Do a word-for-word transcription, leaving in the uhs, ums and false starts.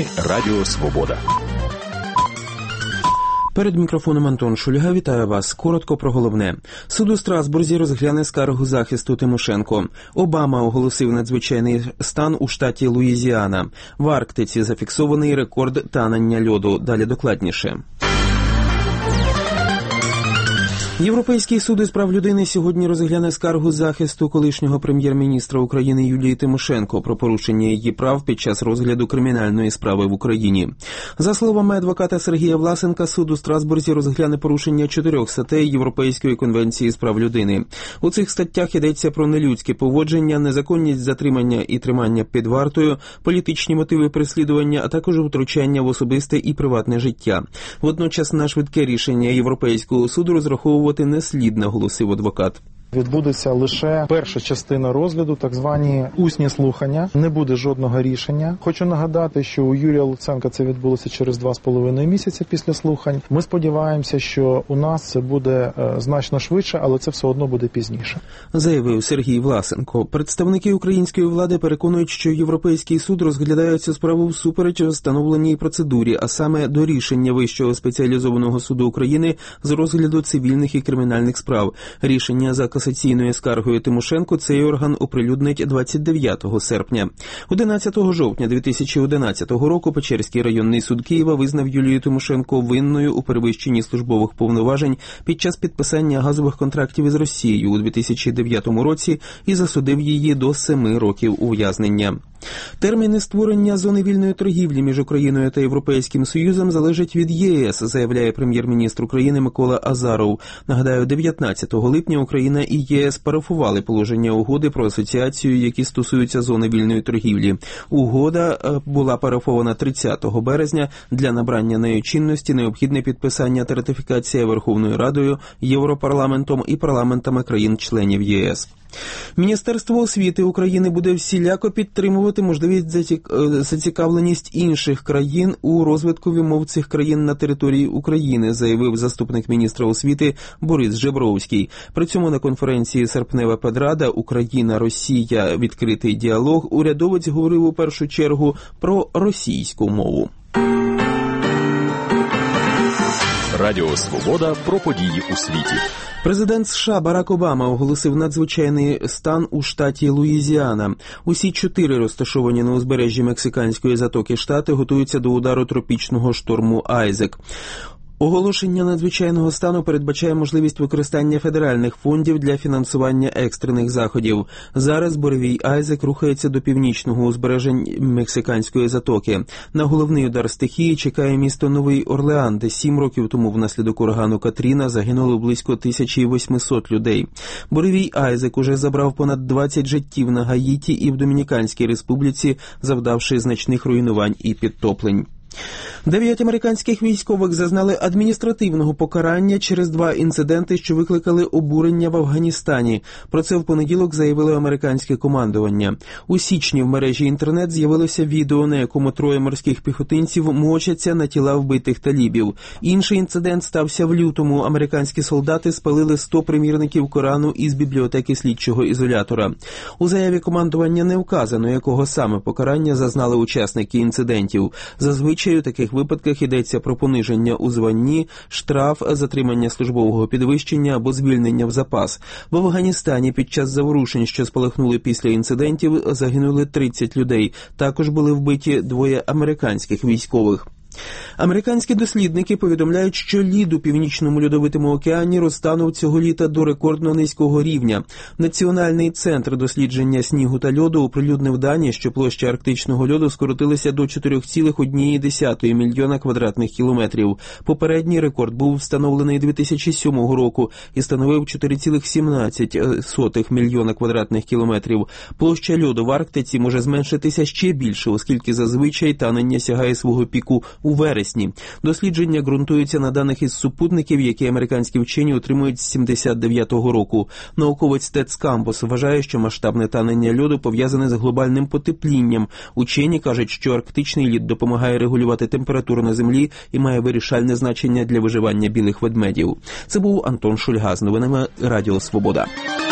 Новини Радіо Свобода. Перед мікрофоном Антон Шульга. Вітаю вас. Коротко про головне. Суд у Страсбурзі розгляне скаргу захисту Тимошенко. Обама оголосив надзвичайний стан у штаті Луїзіана. В Арктиці зафіксований рекорд танення льоду. Далі докладніше. Європейський суд із прав людини сьогодні розгляне скаргу захисту колишнього прем'єр-міністра України Юлії Тимошенко про порушення її прав під час розгляду кримінальної справи в Україні. За словами адвоката Сергія Власенка, суд у Страсбурзі розгляне порушення чотирьох статей Європейської конвенції з прав людини. У цих статтях йдеться про нелюдське поводження, незаконність затримання і тримання під вартою, політичні мотиви переслідування, а також втручання в особисте і приватне життя. Водночас на швидке рішення Європейського суду розраховувати не слід, наголосив адвокат. Відбудеться лише перша частина розгляду, так звані усні слухання. Не буде жодного рішення. Хочу нагадати, що у Юрія Луценка це відбулося через два з половиною місяці після слухань. Ми сподіваємося, що у нас це буде е, значно швидше, але це все одно буде пізніше. Заявив Сергій Власенко. Представники української влади переконують, що Європейський суд розглядає цю справу всупереч встановленій процедурі, а саме до рішення Вищого спеціалізованого суду України з розгляду цивільних і кримінальних справ. Рішення за касаційною скаргою Тимошенко цей орган оприлюднить двадцять дев'ятого серпня. одинадцятого жовтня дві тисячі одинадцятого року Печерський районний суд Києва визнав Юлію Тимошенко винною у перевищенні службових повноважень під час підписання газових контрактів із Росією у дві тисячі дев'ятому році і засудив її до семи років ув'язнення. Терміни створення зони вільної торгівлі між Україною та Європейським Союзом залежать від ЄС, заявляє прем'єр-міністр України Микола Азаров. Нагадаю, дев'ятнадцятого липня Україна і ЄС парафували положення угоди про асоціацію, які стосуються зони вільної торгівлі. Угода була парафована тридцятого березня. Для набрання нею чинності необхідне підписання та ратифікація Верховною Радою, Європарламентом і парламентами країн-членів ЄС. Міністерство освіти України буде всіляко підтримувати можливість зацікавленість інших країн у розвитку мов цих країн на території України, заявив заступник міністра освіти Борис Жебровський. При цьому на конференції «Серпнева педрада. Україна-Росія. Відкритий діалог» урядовець говорив у першу чергу про російську мову. Радіо Свобода про події у світі. Президент США Барак Обама оголосив надзвичайний стан у штаті Луїзіана. Усі чотири розташовані на узбережжі Мексиканської затоки штати готуються до удару тропічного шторму Айзек. Оголошення надзвичайного стану передбачає можливість використання федеральних фондів для фінансування екстрених заходів. Зараз буревій Айзек рухається до північного узбережжя Мексиканської затоки. На головний удар стихії чекає місто Новий Орлеан, де сім років тому внаслідок урагану Катріна загинуло близько тисяча вісімсот людей. Буревій Айзек уже забрав понад двадцять життів на Гаїті і в Домініканській республіці, завдавши значних руйнувань і підтоплень. Дев'ять американських військових зазнали адміністративного покарання через два інциденти, що викликали обурення в Афганістані. Про це в понеділок заявило американське командування. У січні в мережі інтернет з'явилося відео, на якому троє морських піхотинців мочаться на тіла вбитих талібів. Інший інцидент стався в лютому. Американські солдати спалили сто примірників Корану із бібліотеки слідчого ізолятора. У заяві командування не вказано, якого саме покарання зазнали учасники інцидентів. Зазвичай у таких випадках йдеться про пониження у званні, штраф, затримання службового підвищення або звільнення в запас. В Афганістані під час заворушень, що спалахнули після інцидентів, загинули тридцять людей. Також були вбиті двоє американських військових. Американські дослідники повідомляють, що лід у Північному льодовитому океані розтанув цього літа до рекордно низького рівня. Національний центр дослідження снігу та льоду оприлюднив дані, що площа арктичного льоду скоротилася до чотири цілих одна десята мільйона квадратних кілометрів. Попередній рекорд був встановлений дві тисячі сьомого року і становив чотири цілих сімнадцять сотих мільйона квадратних кілометрів. Площа льоду в Арктиці може зменшитися ще більше, оскільки зазвичай танення сягає свого піку у вересні. Дослідження ґрунтуються на даних із супутників, які американські вчені отримують з сімдесят дев'ятого року. Науковець Тед Камбос вважає, що масштабне танення льоду пов'язане з глобальним потеплінням. Учені кажуть, що арктичний лід допомагає регулювати температуру на землі і має вирішальне значення для виживання білих ведмедів. Це був Антон Шульга з новинами Радіо Свобода.